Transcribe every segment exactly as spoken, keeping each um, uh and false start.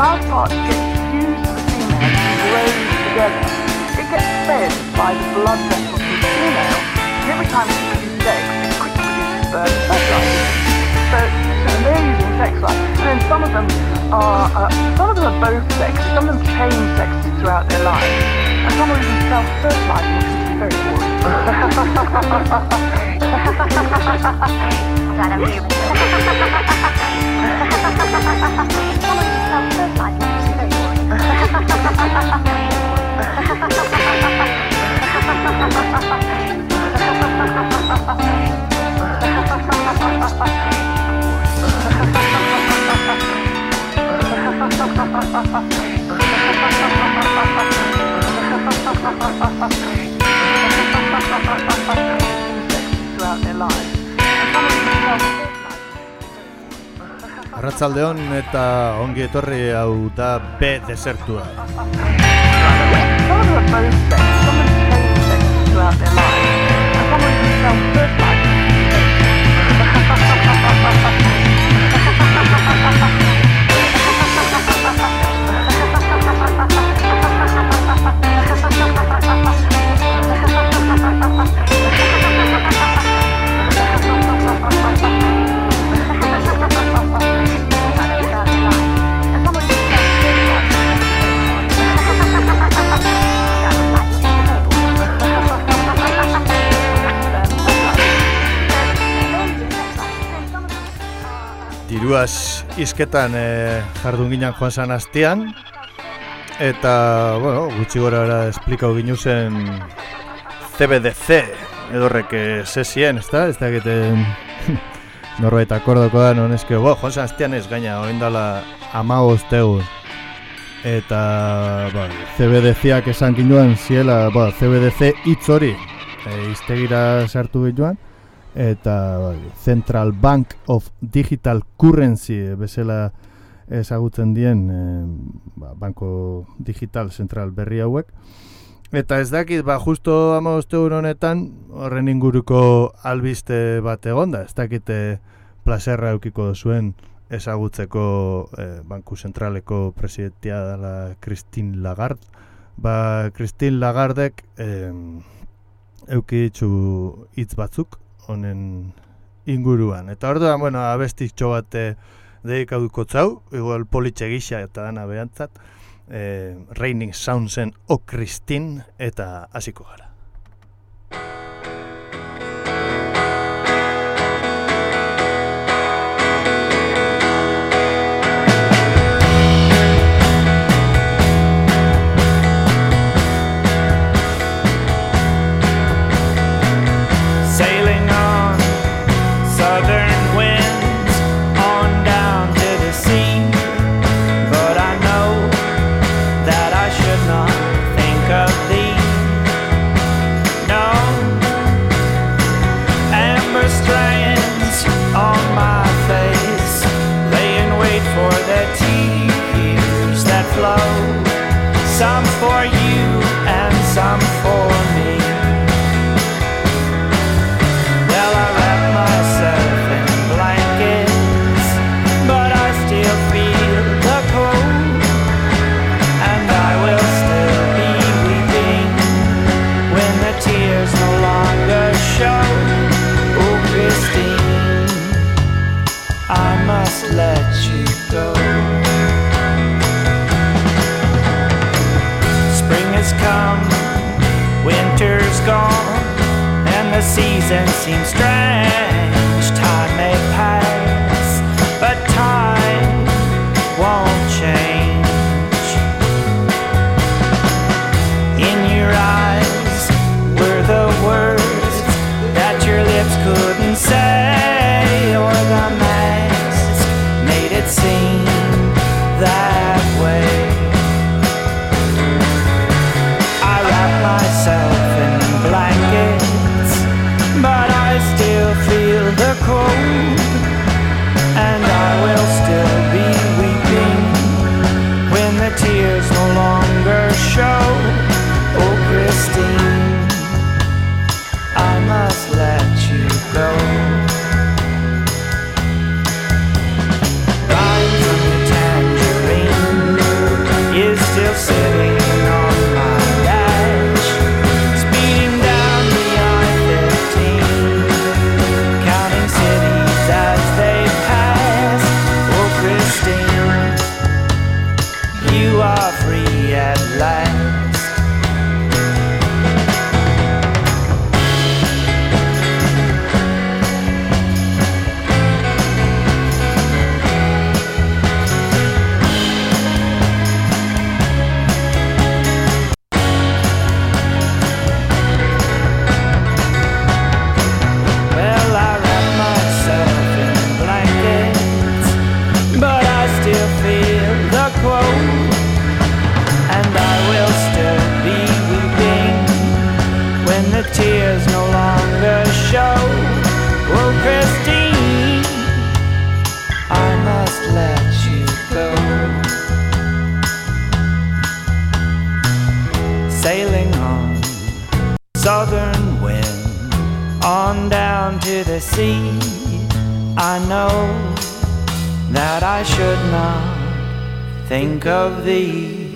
male part gets fused with the female and grows together. It gets fed by the blood vessels from the female, and every time it produces eggs, it quickly produces sperm and fertilizes. So, so they're using sex life. And then some of them are, uh, some of them are both sexes, some of them change sexes throughout their lives, and some are even self-fertilizing, which is very boring. That I'm here. Some are even self-fertilizing, which is very boring. Arratsaldeon eta ongi etorri hau da B desertua. Diruaz izketan e, jardun ginen joan zan hastian, eta, bueno, gutxi gora era esplikau ginu zen C B D C edorrek sesien, ez da? Ez da egiten norbait akordoko da, non eske, bo, joan zan hastian ez gaina, hori dala amagost egun. Eta, ba, C B D C-ak esan ginoan ziela, ba, C B D C hitz hori, e, iztegira sartu ginoan, eta bai, Central Bank of Digital Currency bezala ezagutzen dien e, ba, banko digital zentral berri hauek. Eta ez dakit, ba, justo hamabost egun honetan horren inguruko albiste bat egonda, ez dakit e, plazerra eukiko zuen ezagutzeko e, banku zentraleko presidentia dela Christine Lagarde. Ba, Christine Lagardek e, eukitzu hitz batzuk honen inguruan. Eta orduan, bueno, abestitxo bat eh, dedikatuko zau, igual politxe gisa eta dana behantzat, eh, Raining Soundsen O Christine, eta hasiko gara. Some for you and some for me. Well, I wrap myself in blankets, but I still feel the cold, and I will still be weeping when the tears no longer show. Oh, Christine, I must let you go. Come, winter's gone, and the season seems strange. Time may pass, but time won't change. In your eyes were the words that your lips couldn't say, or the mask made it seem that way. Myself in blankets, but I still feel to the sea. I know that I should not think of thee.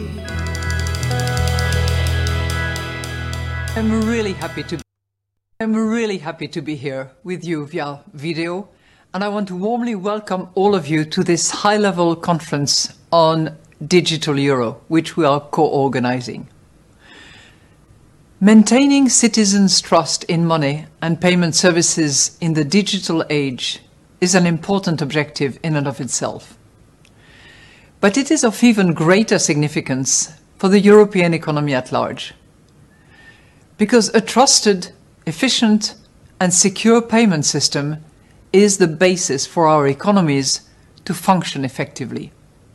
I'm really happy to I'm really happy to be here with you via video, and I want to warmly welcome all of you to this high-level conference on Digital Euro, which we are co-organizing. Maintaining citizens' trust in money and payment services in the digital age is an important objective in and of itself. But it is of even greater significance for the European economy at large. Because a trusted, efficient and secure payment system is the basis for our economies to function effectively.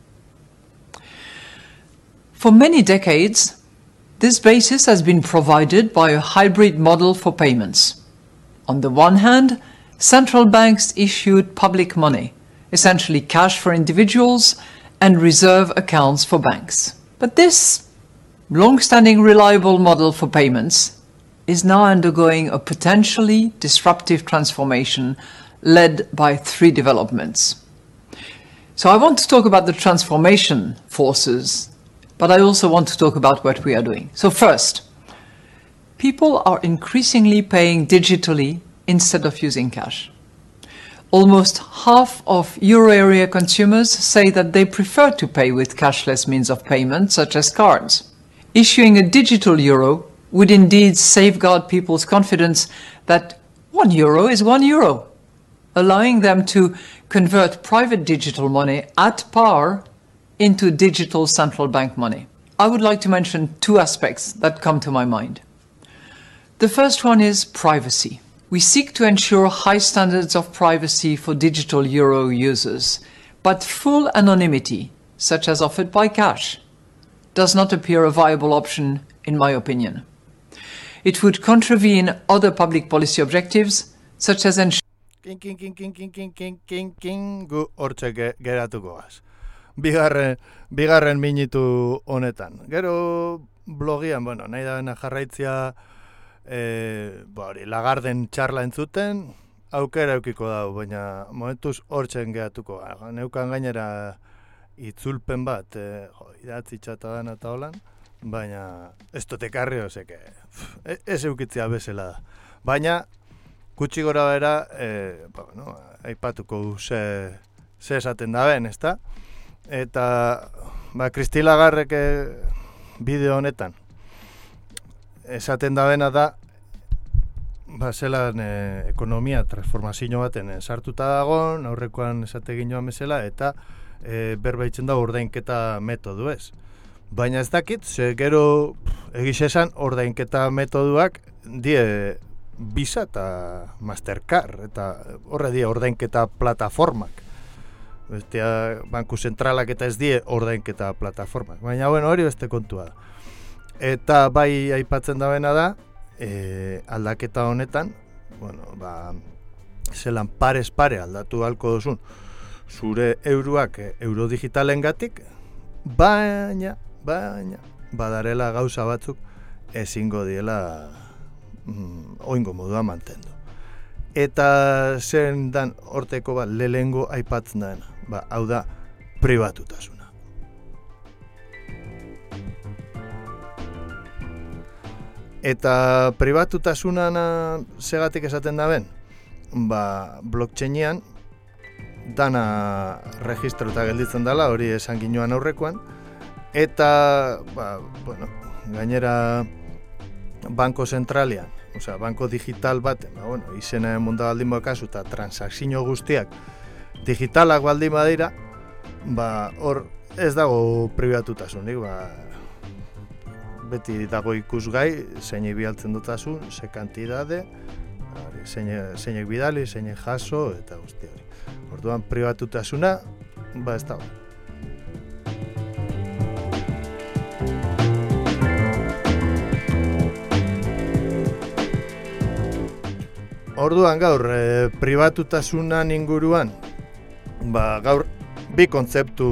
For many decades, this basis has been provided by a hybrid model for payments. On the one hand, central banks issued public money, essentially cash for individuals and reserve accounts for banks. But this long-standing reliable model for payments is now undergoing a potentially disruptive transformation led by three developments. So I want to talk about the transformation forces, but I also want to talk about what we are doing. So first, people are increasingly paying digitally instead of using cash. Almost half of euro area consumers say that they prefer to pay with cashless means of payment, such as cards. Issuing a digital euro would indeed safeguard people's confidence that one euro is one euro, allowing them to convert private digital money at par into digital central bank money. I would like to mention two aspects that come to my mind. The first one is privacy. We seek to ensure high standards of privacy for digital euro users, but full anonymity, such as offered by cash, does not appear a viable option, in my opinion. It would contravene other public policy objectives, such as ensuring King, king, king, king, king, king, king, king, king, gu hortxe ge, geratuko gaz. Bigarren, bigarren minitu honetan. Gero blogian, bueno, nahi da jarraitzia e, ba, hori, Lagarden txarla entzuten, aukera eukiko dau, baina momentuz hortzen geratuko gara. Neukan gainera itzulpen bat, e, jo, idatzi txata dana eta holan, baina ez dut ekarri, ozeke, ez eukitzia bezala da. Baina, gutxi gora bera, e, ba, no, aipatuko ze, ze esaten da ben, ezta? Eta, ba, Kristi Lagarrek bideo honetan, esaten da bena da, ba, zelan e, ekonomia transformazio baten e, sartuta dagoen, aurrekoan esate ginoan bezala, eta e, berbaitzen da ordainketa metodu ez. Baina ez dakit, ze gero egiz esan ordainketa metoduak die Visa eta Mastercard, eta horre die ordainketa plataformak. Bestea, banku zentralak eta ez die ordainketa plataformak. Baina, bueno, hori beste kontua da. Eta bai aipatzen da bena da, e, aldaketa honetan, bueno, ba, zelan parez pare aldatu halko duzun, zure euroak e, euro digitalengatik, baina, baina, badarela gauza batzuk ezingo diela mm, oingo modua mantendu. Eta zen dan horteko bat lehengo aipatzen dena, ba, hau da pribatutasuna. Eta pribatutasunana segatik esaten da ben, ba, blockchainean dana registrota gelditzen dela, hori esan ginoan aurrekoan, eta, ba, bueno, gainera banko zentralian, osea, banko digital baten, ba, bueno, izena mundu baldin bakazu eta transakzio guztiak digitalak baldin badira, ba, hor ez dago pribatutasunik, ba, beti dago ikusgai, zeinek bialtzen dutasun, ze kantidade, zeinek bidali, zeinek jaso, eta guzti hori. Orduan, pribatutasuna, ba, ez dago. Orduan gaur, e, pribatutasunan inguruan, ba, gaur bi kontzeptu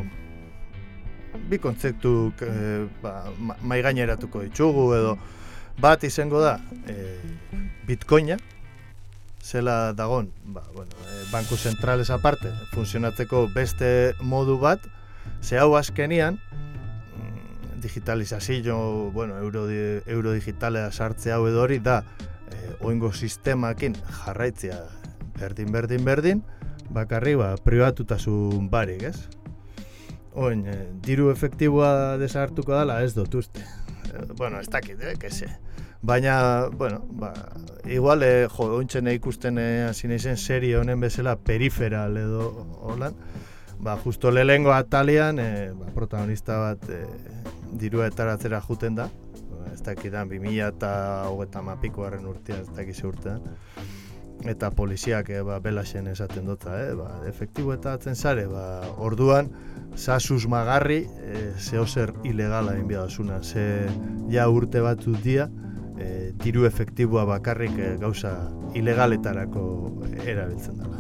bi kontzeptu e, ba, maigaineratuko ditugu edo bat izango da e, Bitcoina, zela dagon, ba, bueno, e, banku zentrales aparte, funtzionatzeko beste modu bat, ze hau azkenian, digitalizazio, bueno, euro, euro digitalea sartze hau edo hori da, e, oingo sistemakin jarraitzea berdin, berdin, berdin, bakarri ba, pribatutasun barik, ez? Oin, e, diru efektiboa desagertuko dela ez dut uste. E, bueno, ez dakit, eh, kese. Baina, bueno, ba, igual, e, jo, ointzen ikusten hasi naizen serie honen bezala periferal edo holan, ba, justo lehengo atalian, e, ba, protagonista bat e, dirua etaratzera juten da, ez dakidan, bi mila eta hogeita mapikoaren urtea, ez dakiz urtean, eta poliziak e, ba, belaxen esaten dutza, eh? Ba, efektibo eta atzen zare, ba, orduan, zasuz magarri, e, zehozer ilegala inbiadazuna, ze ja urte batzut dia, e, diru efektiboa bakarrik e, gauza ilegaletarako erabiltzen dela.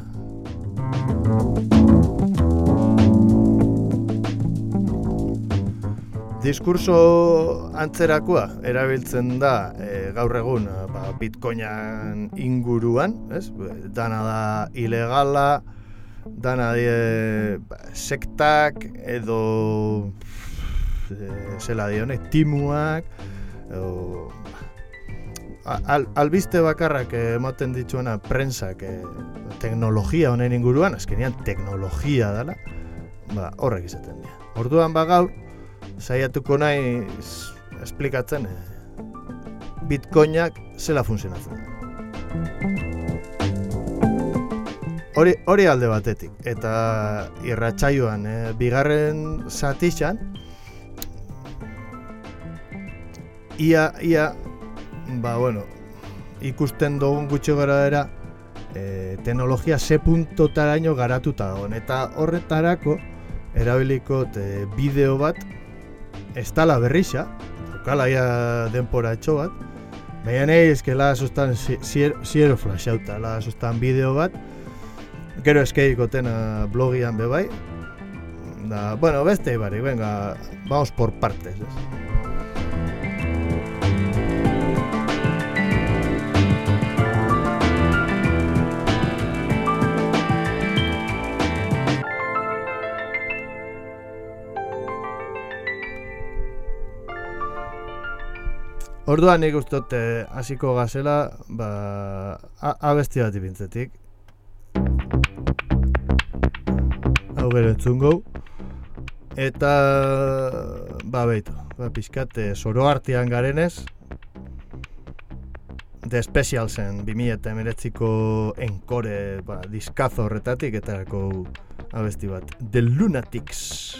Diskurso antzerakoa erabiltzen da e, gaur egun ba, Bitcoinan inguruan, ez? Dana da ilegala, dana die ba, sektak edo e, zela dionek, timuak edo, al, albiste bakarrak ematen dituena prensak e, teknologia honen inguruan, azkenean teknologia dela, ba, horrek izaten dira. Orduan ba gaur saiatuko nahi esplikatzen eh, Bitcoinak zela funtzionatzen. Hori, hori alde batetik, eta irratsaioan eh, bigarren zatixan ia, ia, ba bueno, ikusten dugun gutxi gara era eh, teknologia ze puntotaraino garatuta dagoen, eta horretarako erabiliko e, bideo bat ez tala berrixa, okala ia denpora etxo bat, baina nahi ezkela sostan ziero flashauta, la sostan bideo bat, gero eskeiko tena blogian bebai, da, bueno, beste ibarik, venga, vamos por partes, ez? Orduan nik ustot hasiko eh, gazela, ba, abesti bat ipintzetik. Hau gero entzungo. Eta, ba, behitu, ba, pixkat, eh, zoro artean garenez, The Specialsen bi mila hemeretziko enkore ba, diskazo horretatik, eta erako abesti bat, The Lunatics.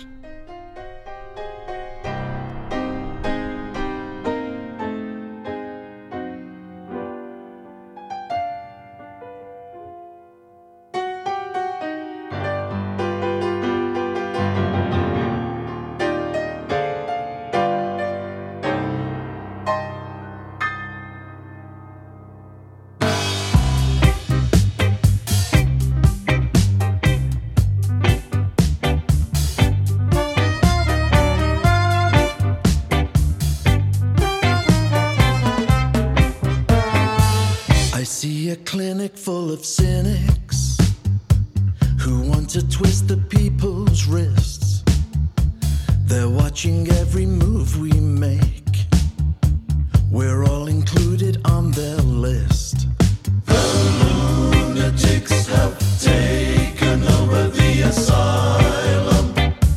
Cynics who want to twist the people's wrists. They're watching every move we make. We're all included on their list. The lunatics have taken over the asylum.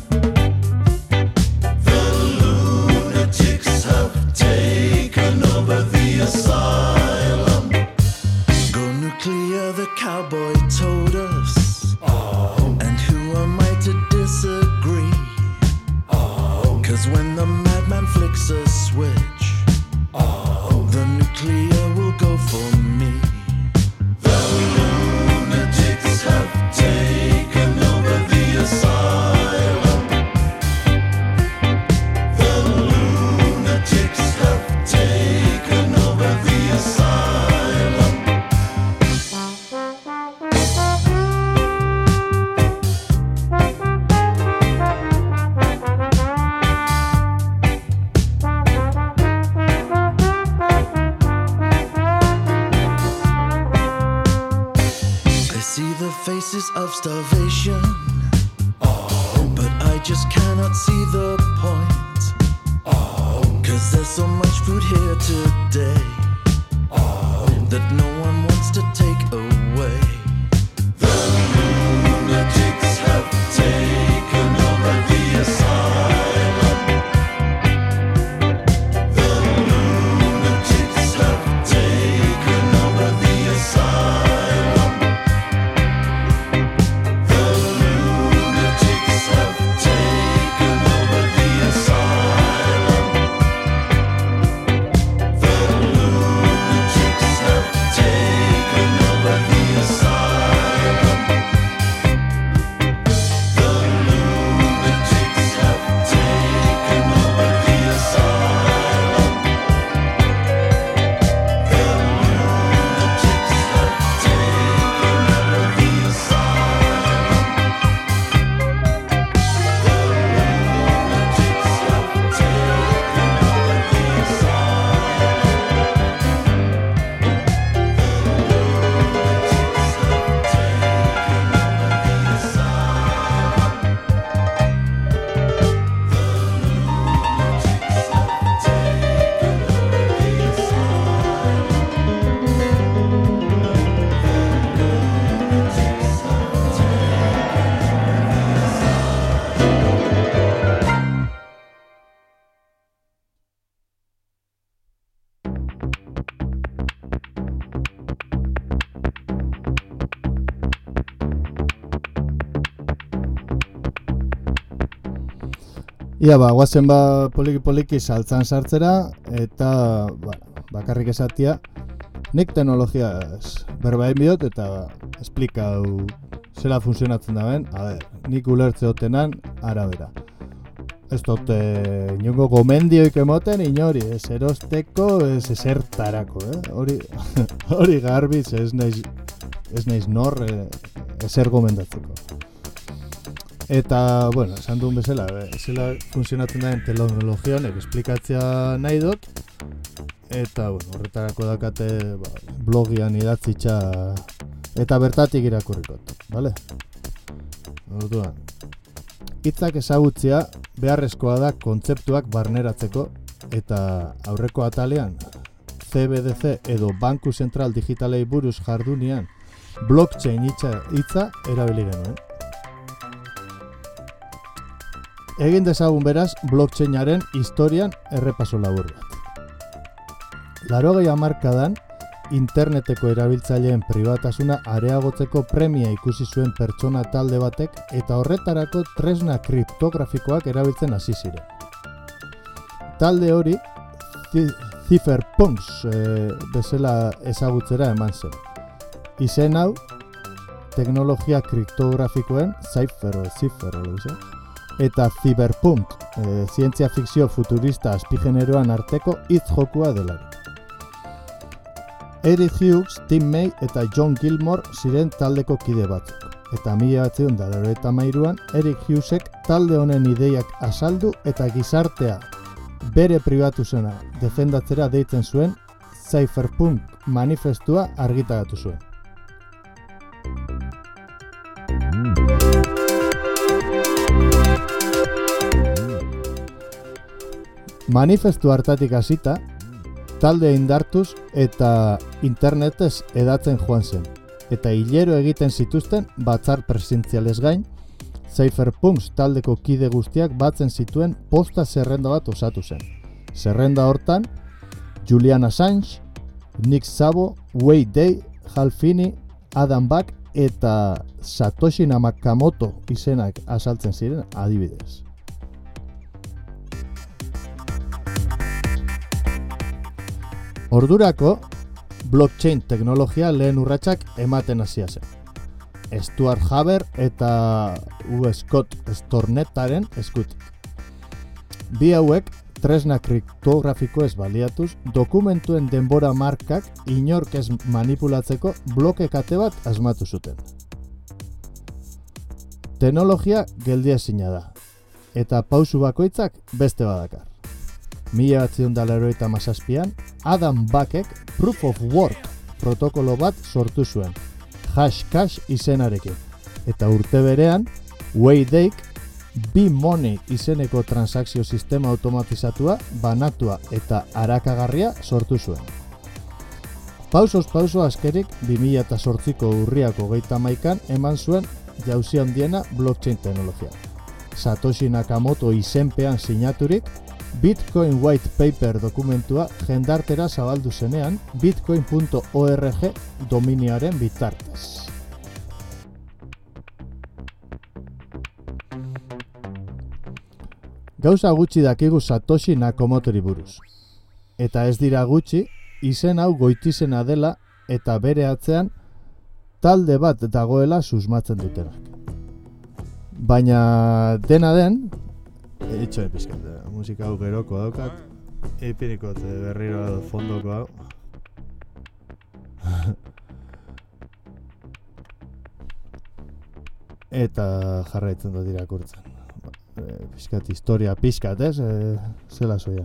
The lunatics have taken over the asylum. Go nuclear, the cowboy told us. Oh. And who am I to disagree? Oh. Cause when the madman flicks a switch, oh. The nuclear will go for me. The lunatics have taken over the asylum. The lunatics have taken over the asylum. I see the faces of starvation, oh, but I just cannot see the point, oh, 'cause there's so much food here today, oh, that no one wants to take away. The lunatics have taken over the asylum. The lunatics have taken over the asylum. The lunatics have taken over the asylum. The lunatics have taken over the asylum. The lunatics have taken over the asylum. The lunatics have taken over the asylum. The lunatics have taken over the Ia ba, guazen ba poliki-poliki saltzan sartzera, eta ba, bakarrik esatia, nik teknologiaz berba egin bihot, eta esplikau zela funtzionatzen da ben, a ber, nik ulertze otenan arabera. Ez dute inongo gomendioik emoten inori, ez erosteko, ez esertarako, eh? Hori, hori garbiz ez naiz, ez naiz nor eh, ezer gomendatzeko. Eta, bueno, esan duen bezala, zela funtzionatzen den teknologia honek esplikatzea nahi dut, eta, bueno, horretarako dakate ba, blogian idatzitza eta bertatik irakurrikot, bale? Orduan, hitzak ezagutzea beharrezkoa da kontzeptuak barneratzeko, eta aurreko atalean C B D C edo Banku Zentral Digitalei buruz jardunian blockchain hitza, hitza erabili genuen. Egin dezagun beraz blockchainaren historian errepaso labur bat. Laurogei hamarkadan interneteko erabiltzaileen pribatasuna areagotzeko premia ikusi zuen pertsona talde batek eta horretarako tresna kriptografikoak erabiltzen hasi ziren. Talde hori cypherpunks e, bezala ezagutzera eman zen. Izen hau teknologia kriptografikoen cipher o cipher eta cyberpunk, e, zientzia fikzio futurista azpigeneroan arteko hitz jokua delarik. Eric Hughes, Tim May eta John Gilmore ziren taldeko kide batzuk, eta mila bederatziehun eta laurogeita hamairuan Eric Hughesek talde honen ideiak azaldu eta gizartea bere pribatusena defendatzera deitzen zuen Cypherpunk manifestua argitaratu zuen. Manifestu hartatik hasita, talde indartuz eta internetez edatzen joan zen, eta hilero egiten zituzten batzar presentzialez gain, Cypherpunks taldeko kide guztiak batzen zituen posta zerrenda bat osatu zen. Zerrenda hortan, Julian Assange, Nick Szabo, Wei Day, Hal Finney, Adam Back eta Satoshi Nakamoto izenak azaltzen ziren adibidez. Ordurako, blockchain teknologia lehen urratsak ematen hasia zen. Stuart Haber eta U. Scott Stornettaren eskutik. Bi hauek, tresna kriptografiko ez baliatuz, dokumentuen denbora markak inork ez manipulatzeko bloke kate bat asmatu zuten. Teknologia geldiezina da, eta pausu bakoitzak beste badakar. Mila bederatziehun eta laurogeita hamazazpian, Adam Backek Proof of Work protokolo bat sortu zuen, Hashcash izenarekin. Eta urte berean, Waydeik B-Money izeneko transakzio sistema automatizatua, banatua eta arakagarria sortu zuen. Pausoz pauso askerik bi mila zortziko urriak hogeita hamaikan eman zuen jauzi handiena blockchain teknologia. Satoshi Nakamoto izenpean sinaturik, Bitcoin White Paper dokumentua jendartera zabaldu zenean bitcoin punto org dominioaren bitartez. Gauza gutxi dakigu Satoshi Nakamotori buruz. Eta ez dira gutxi, izen hau goitizena dela eta bere atzean talde bat dagoela susmatzen dutenak. Baina dena den, etxo epizkat, musika hau geroko daukat, ipiniko berriro fondoko hau. Eta jarraitzen dut irakurtzen. Pizkat historia pizkat, ez? E, zela zoian.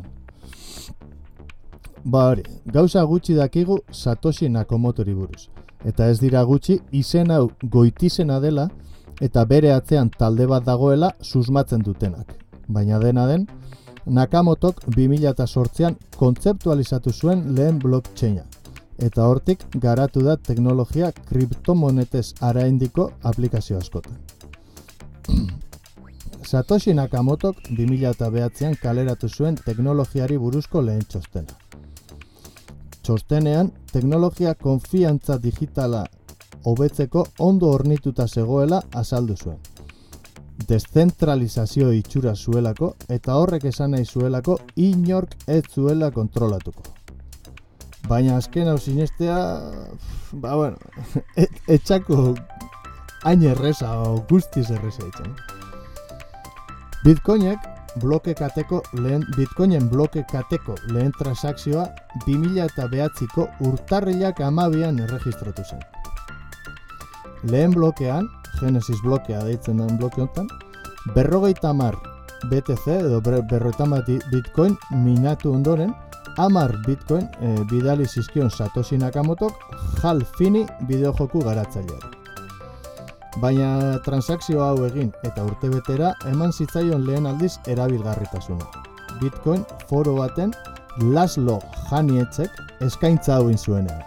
Ba hori, gauza gutxi dakigu Satoshi Nakamotori buruz. Eta ez dira gutxi, izen hau goitizena dela eta bere atzean talde bat dagoela susmatzen dutenak. Baina dena den, Nakamotok bi mila zortzian kontzeptualizatu zuen lehen blockchaina. Eta hortik garatu da teknologia kriptomonetez araindiko aplikazio askotan. Satoshi Nakamotok bi mila bederatzian kaleratu zuen teknologiari buruzko lehen txostena. Txostenean, teknologia konfiantza digitala hobetzeko ondo hornituta zegoela azaldu zuen. Deszentralizazio itxura zuelako eta horrek esan nahi zuelako inork ez zuela kontrolatuko. Baina azken hau sinestea, ba bueno, et, etxako hain erreza o guztiz erreza etxan. Bitcoinek bloke kateko lehen Bitcoinen bloke kateko lehen transakzioa bi mila bederatziko urtarrilak hamabian erregistratu zen. Lehen blokean, Genesis blokea deitzen den bloke honetan, berrogeita hamar B T C edo berrogeita hamar Bitcoin minatu ondoren, hamar Bitcoin e, bidali zizkion Satoshi Nakamotok Hal Finney bideojoku garatzaileari. Baina transakzio hau egin eta urtebetera eman zitzaion lehen aldiz erabilgarritasuna. Bitcoin foro baten Laszlo Janietzek eskaintza hau zuenean.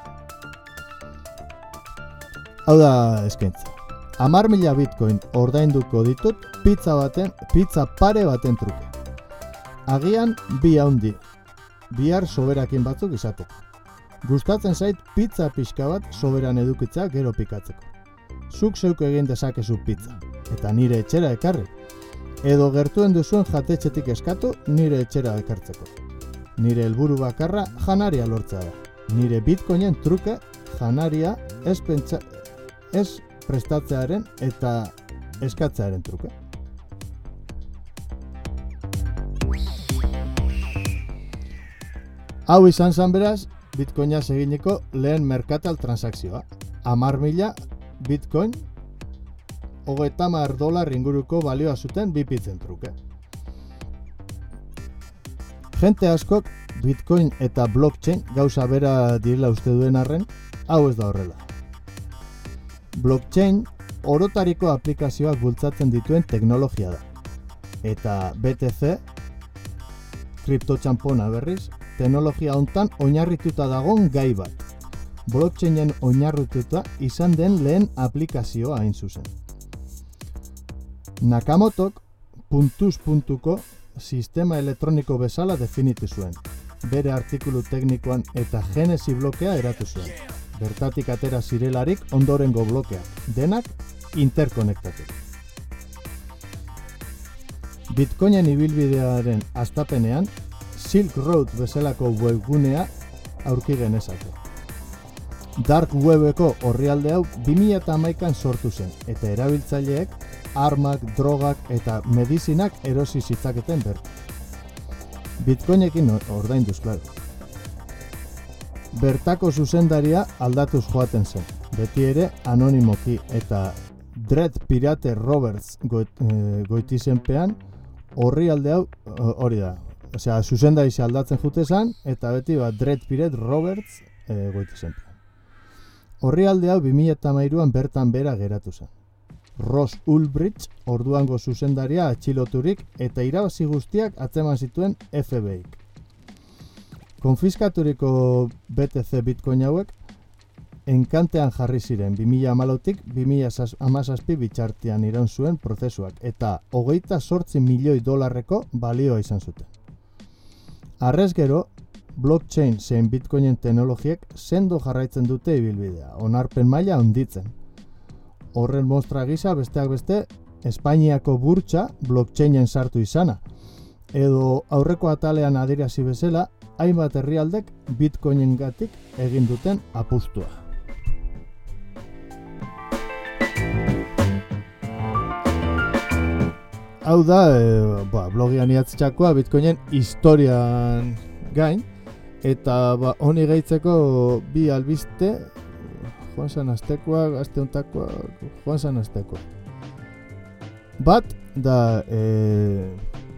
Hau da eskaintza. Hamar mila Bitcoin ordainduko ditut pizza baten, pizza pare baten truke. Agian bi haundi, bihar soberakin batzuk izateko. Gustatzen zait pizza pixka bat soberan edukitzea gero pikatzeko. Zuk zeuk egin dezakezu pizza, eta nire etxera ekarri. Edo gertuen duzuen jatetxetik eskatu nire etxera ekartzeko. Nire helburu bakarra janaria lortzea da. Nire Bitcoinen truke janaria ez, pentsa, ez prestatzearen eta eskatzearen truke. Hau izan zan beraz, Bitcoinaz eginiko lehen merkatal transakzioa. Hamar mila Bitcoin, hogeita hamar dolar inguruko balioa zuten bi pitzen truke. Jente askok Bitcoin eta blockchain gauza bera direla uste duen arren, hau ez da horrela. Blockchain orotariko aplikazioak bultzatzen dituen teknologia da. Eta B T C, kriptotxanpona berriz, teknologia hontan oinarrituta dagon gai bat. Blockchainen oinarrituta izan den lehen aplikazioa hain zuzen. Nakamotok puntuz puntuko sistema elektroniko bezala definitu zuen. Bere artikulu teknikoan eta Genesi blokea eratu zuen. Bertatik atera zirelarik ondorengo blokeak, denak interkonektatu. Bitcoinen ibilbidearen hastapenean Silk Road bezalako webgunea aurki genezake. Dark Webeko orrialde hau bi mila hamaikan sortu zen, eta erabiltzaileek armak, drogak eta medizinak erosi zitzaketen bertu. Bitcoinekin ordainduz, klaro. Bertako zuzendaria aldatuz joaten zen, beti ere anonimoki, eta Dread Pirate Roberts goit, e, goitizenpean orrialde hau hori da. Osea, zuzendari aldatzen jute zen, eta beti ba, Dread Pirate Roberts e, goitizenpean. Orrialde hau bi mila hamairuan bertan bera geratu zen. Ross Ulbricht, orduango zuzendaria atxiloturik eta irabazi guztiak atzeman zituen F B I-k. Konfiskaturiko B T C Bitcoin hauek enkantean jarri ziren bi mila hamalautik bi mila hamazazpi bitxartean iraun zuen prozesuak eta hogeita zortzi milioi dolarreko balioa izan zuten. Arrez gero, blockchain zein bitcoinen teknologiek sendo jarraitzen dute ibilbidea, onarpen maila handitzen. Horren mostra gisa besteak beste, Espainiako burtsa blockchainen sartu izana, edo aurreko atalean adierazi bezala, hainbat herrialdek bitcoinengatik egin duten apustua. Hau da, e, ba, blogian idatzitzakoa bitcoinen historian gain, eta ba, honi gehitzeko bi albiste, joan zan astekoa, gazte hontakoa, joan zan astekoa. Bat, da, e,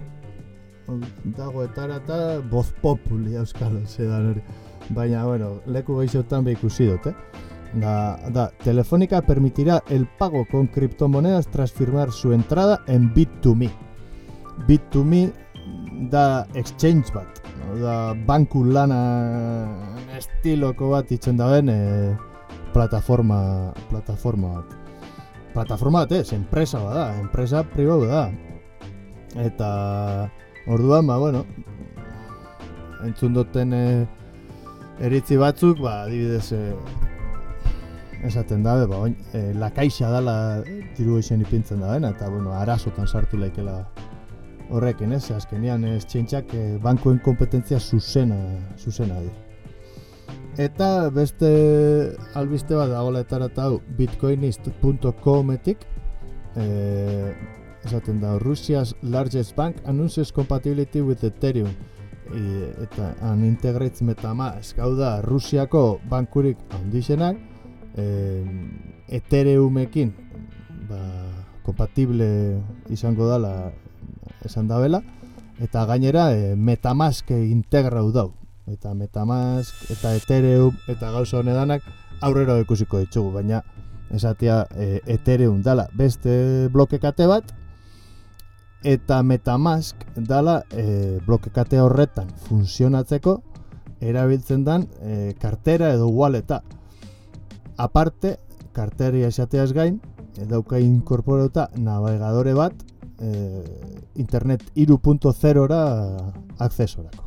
dago etarata voz populi euskalo zedan hori. Baina, bueno, leku gehiotan be ikusi dut, eh? Da, da, Telefónica permitirá el pago con criptomonedas tras firmar su entrada en bit to me. bit to me da exchange bat, no? Da banku lana estiloko bat itzen daben e, plataforma, plataforma bat. Plataforma bat ez, enpresa bat da, enpresa pribau da. Eta orduan, ba, bueno, entzun duten e, eritzi batzuk, ba, adibidez, e, esaten dabe, ba, oin, e, la Caixa dala diru eixen ipintzen daben, eta, bueno, arazotan sartu laikela horrekin, ez, azkenian ez txentxak e, bankuen kompetentzia zuzena, zuzena di. Eta beste albiste bat dagoela etarata hau bitcoinist punto cometik, e, esaten da, Russia's largest bank announces compatibility with Ethereum, e, eta an integrates MetaMask, hau da, Rusiako bankurik handixenak, E, Ethereumekin ba, kompatible izango dala esan dabela, eta gainera e, MetaMask integrau dau, eta MetaMask eta Ethereum eta gauza honedanak aurrera ikusiko ditugu, baina esatia e, Ethereum dala beste blokekate bat, eta MetaMask dala e, blokekate horretan funtzionatzeko erabiltzen dan e, kartera edo walleta. Aparte, karteria esateaz gain, dauka inkorporauta navegadore bat e, internet hiru puntu zerora akzesorako.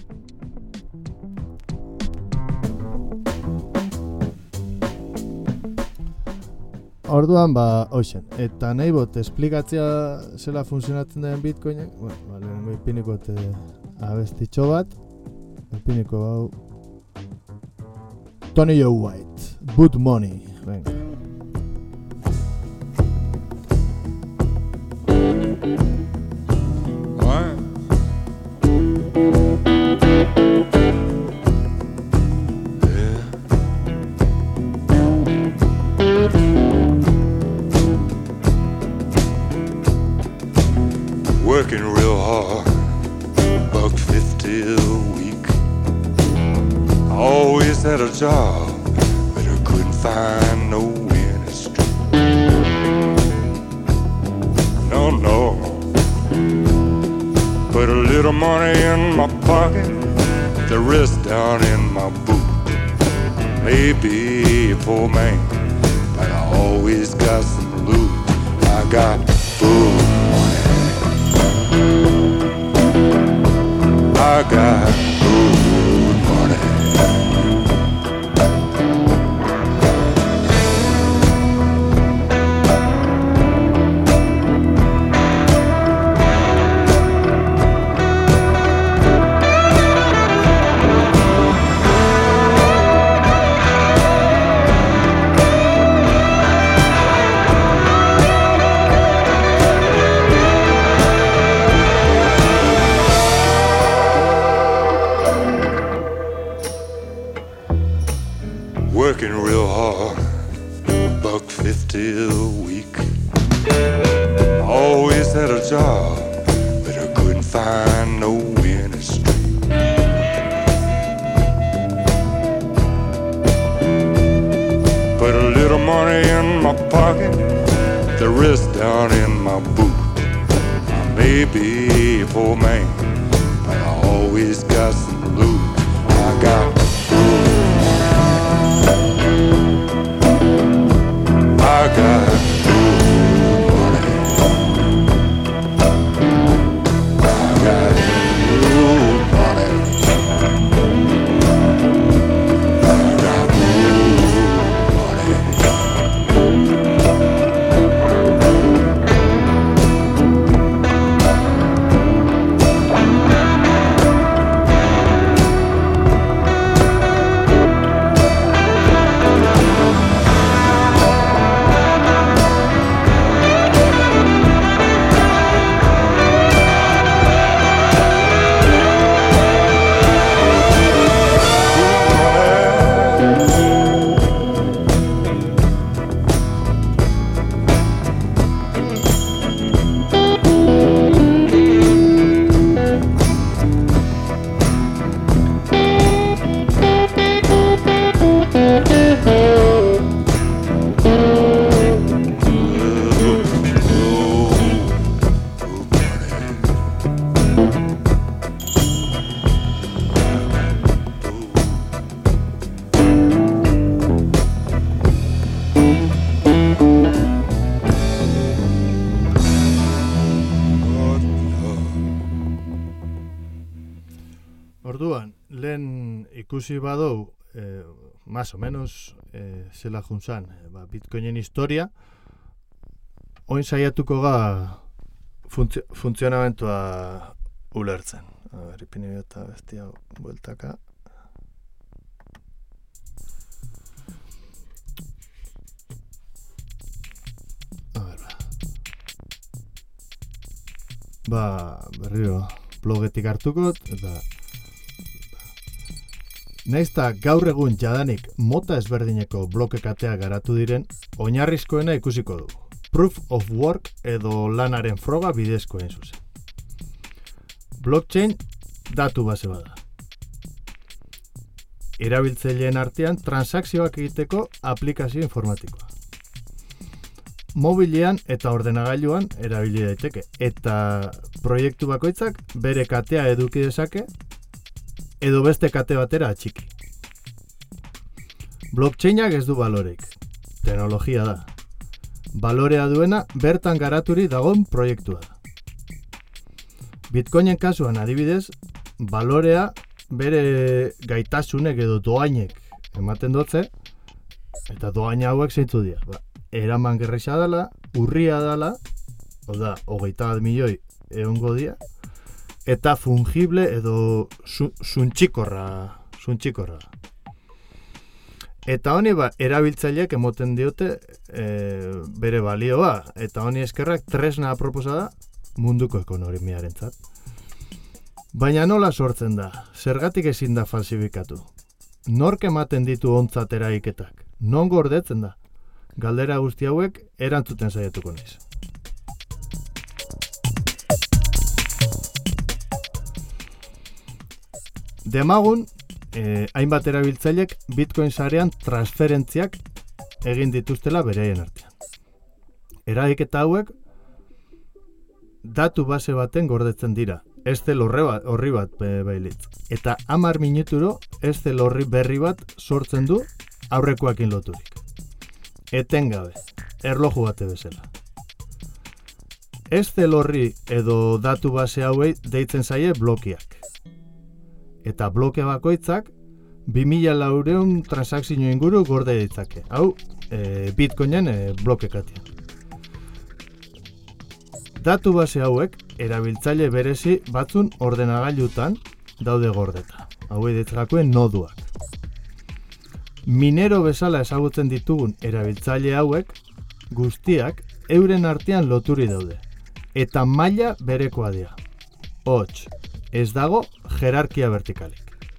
Orduan, ba, hoxen, eta nahi bot, esplikatzea zela funtzionatzen den bitcoinek, bueno, ba, lehenengo ipiniko e, abestitxo bat, ipiniko hau, Tony Joe White, Good Money. Venga. Wow. Yeah. Working real hard, buck fifty a week. Always had a job, but I couldn't find no industry. No, no. Put a little money in my pocket, the rest down in my boot. Maybe a poor man, but I always got some loot. I got food money. I got food money. Working real hard, buck fifty a week. Always had a job, but I couldn't find no industry. pocket, the wrist down in my boot. I may be a poor man, but I always got some loot. I got food. I got food money. I got food money. I got ikusi badou, eh, más o menos, eh, zela juntzan, eh, ba, Bitcoinen historia, oin saiatuko ga funtzio, funtzionamentua ulertzen. A ber, ipini eta bestia bueltaka. A ber, ba. Ba, berriro, blogetik hartuko, eta naizta gaur egun jadanik mota ezberdineko bloke katea garatu diren, oinarrizkoena ikusiko du. Proof of work edo lanaren froga bidezko hain zuzen. Blockchain datu base bada. Erabiltzaileen artean transakzioak egiteko aplikazio informatikoa. Mobilean eta ordenagailuan erabili daiteke, eta proiektu bakoitzak bere katea eduki dezake, edo beste kate batera atxiki. Blockchainak ez du baloreik. Teknologia da. Balorea duena bertan garaturi dagoen proiektua da. Bitcoinen kasuan adibidez, balorea bere gaitasunek edo doainek ematen dutze, eta doaina hauek zeintzu dira. Ba, eraman gerreza dela, urria dela, oda, hogeita bat milioi egongo dira, eta fungible edo suntxikorra, suntxikorra. Eta honi ba, erabiltzaileak emoten diote e, bere balioa, eta honi eskerrak tresna aproposa da munduko ekonomiarentzat. Baina nola sortzen da? Zergatik ezin da falsifikatu? Nork ematen ditu ontzat eraiketak? Non gordetzen da? Galdera guzti hauek erantzuten saiatuko naiz. Demagun, eh, hainbat erabiltzailek Bitcoin sarean transferentziak egin dituztela bereien artean. Eraiketa hauek datu base baten gordetzen dira, ez zel horri bat bailitz. Eta hamar minuturo ez zel horri berri bat sortzen du aurrekoakin loturik. Etengabe, erloju bate bezala. Ez zel horri edo datu base hauei deitzen zaie blokiak. Eta bloke bakoitzak bi mila laurehun transakzio inguru gorde ditzake. Hau, e, Bitcoinen e, bloke katia. Datu base hauek erabiltzaile berezi batzun ordenagailutan daude gordeta. Hauei ditzakuen noduak. Minero bezala ezagutzen ditugun erabiltzaile hauek guztiak euren artean loturi daude. Eta maila berekoa dira. Hots, ez dago jerarkia vertikalik.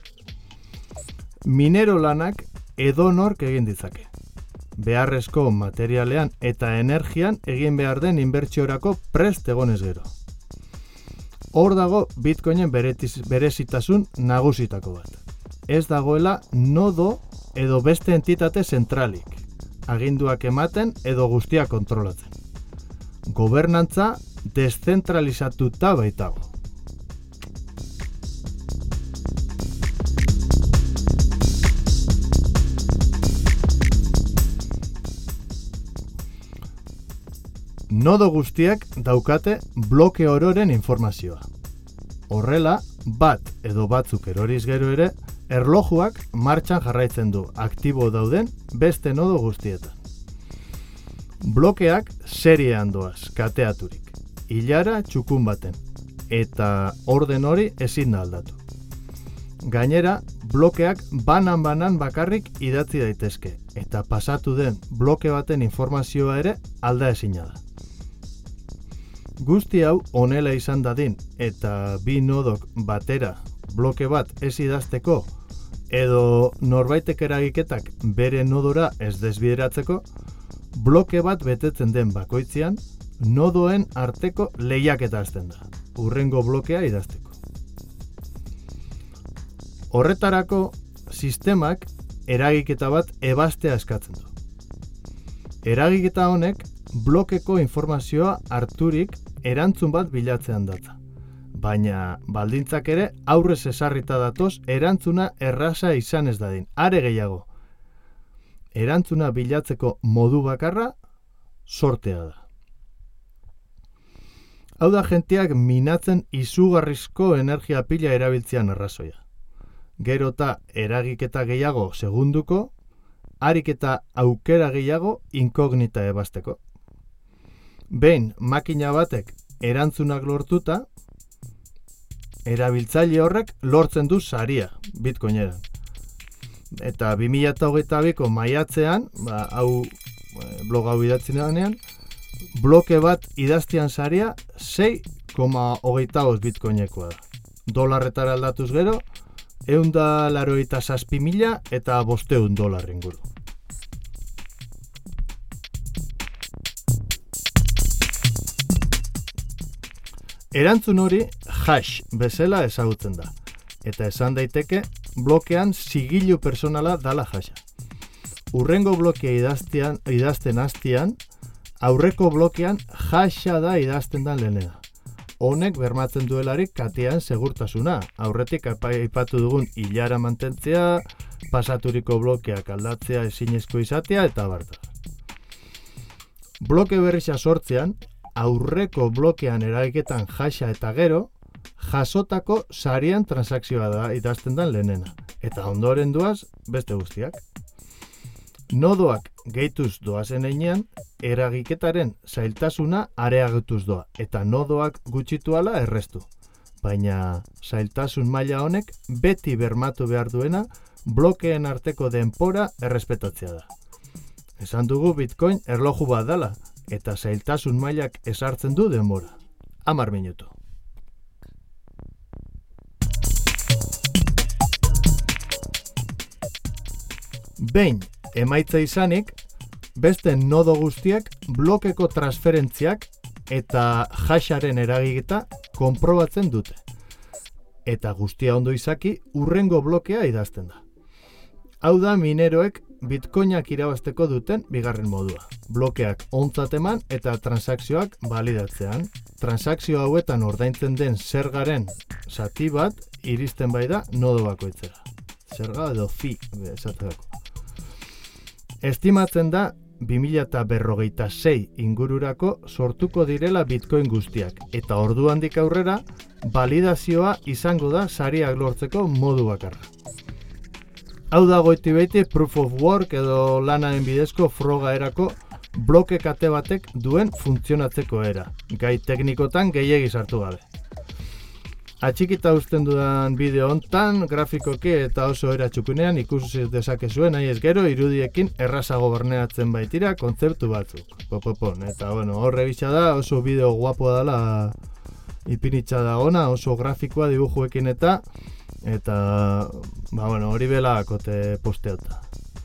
Minero lanak edonork egin ditzake. Beharrezko materialean eta energian egin behar den inbertsiorako prest egonez gero. Hor dago Bitcoinen berezitasun nagusitako bat. Ez dagoela nodo edo beste entitate zentralik. aginduak ematen edo guztia kontrolatzen. Gobernantza deszentralizatuta baitago. Nodo guztiak daukate bloke ororen informazioa. Horrela, bat edo batzuk eroriz gero ere, erlojuak martxan jarraitzen du aktibo dauden beste nodo guztietan. Blokeak seriean doaz, kateaturik, hilara txukun baten, eta orden hori ezin da aldatu. Gainera, blokeak banan-banan bakarrik idatzi daitezke, eta pasatu den bloke baten informazioa ere alda ezina da. Guzti hau honela izan dadin eta bi nodok batera bloke bat ez idazteko edo norbaitek eragiketak bere nodora ez desbideratzeko, bloke bat betetzen den bakoitzean nodoen arteko lehiaketa hasten da, hurrengo blokea idazteko. Horretarako, sistemak eragiketa bat ebastea eskatzen du. Eragiketa honek blokeko informazioa harturik erantzun bat bilatzean datza. Baina baldintzak ere aurrez ezarrita datoz erantzuna erraza izan ez dadin. Are gehiago, erantzuna bilatzeko modu bakarra sortea da. Hau da jenteak minatzen izugarrizko energia pila erabiltzean arrazoia. Gero eta eragiketa gehiago segunduko, harik eta aukera gehiago inkognita ebasteko. Behin makina batek erantzunak lortuta, erabiltzaile horrek lortzen du saria Bitcoineran. Eta bi mila hogeita biko maiatzean, ba, hau blog hau idatzi danean, bloke bat idaztian saria sei koma hogeita bost Bitcoinekoa da. Dolarretara aldatuz gero, ehun eta laurogeita zazpi mila eta bostehun dolar inguru. Erantzun hori hash bezala ezagutzen da, eta esan daiteke blokean sigilu personala dala hasha. Hurrengo blokea idaztean, idazten hastian, aurreko blokean hasha da idazten da lehenena. Honek bermatzen duelarik katean segurtasuna, aurretik aipatu dugun hilara mantentzea, pasaturiko blokeak aldatzea ezinezko izatea eta barta. Bloke berriza sortzean, aurreko blokean eragiketan hasha eta gero, jasotako sarian transakzioa da idazten da lehenena, eta ondoren duaz beste guztiak. Nodoak gehituz doazen heinean, eragiketaren zailtasuna areagituz doa, eta nodoak gutxituala errestu. Baina zailtasun maila honek beti bermatu behar duena blokeen arteko denpora errespetatzea da. Esan dugu Bitcoin erloju bat dala, eta zailtasun mailak ezartzen du denbora. Hamar minutu. Behin emaitza izanik, beste nodo guztiak blokeko transferentziak eta hasharen eragiketa konprobatzen dute. Eta guztia ondo izaki hurrengo blokea idazten da. Hau da mineroek Bitcoinak irabazteko duten bigarren modua. Blokeak ontzat eman eta transakzioak balidatzean. Transakzio hauetan ordaintzen den zergaren zati bat iristen bai da nodo bakoitzera. Zerga edo fi esaterako. Estimatzen da bi mila berrogeita sei ingururako sortuko direla Bitcoin guztiak, eta ordu handik aurrera balidazioa izango da sariak lortzeko modu bakarra. Hau da goiti beti proof of work edo lanaren bidezko froga erako bloke kate batek duen funtzionatzeko era, gai teknikotan gehiegi sartu gabe. Atxikita uzten dudan bideo hontan, grafikoki eta oso era txukunean ikusi dezakezuen nahi ez gero irudiekin errazago barneatzen baitira kontzeptu batzuk. Popopon, eta bueno, horre bitxa da, oso bideo guapoa dela ipinitza da ona, oso grafikoa dibujuekin eta eta, ba bueno, hori bela kote posteota.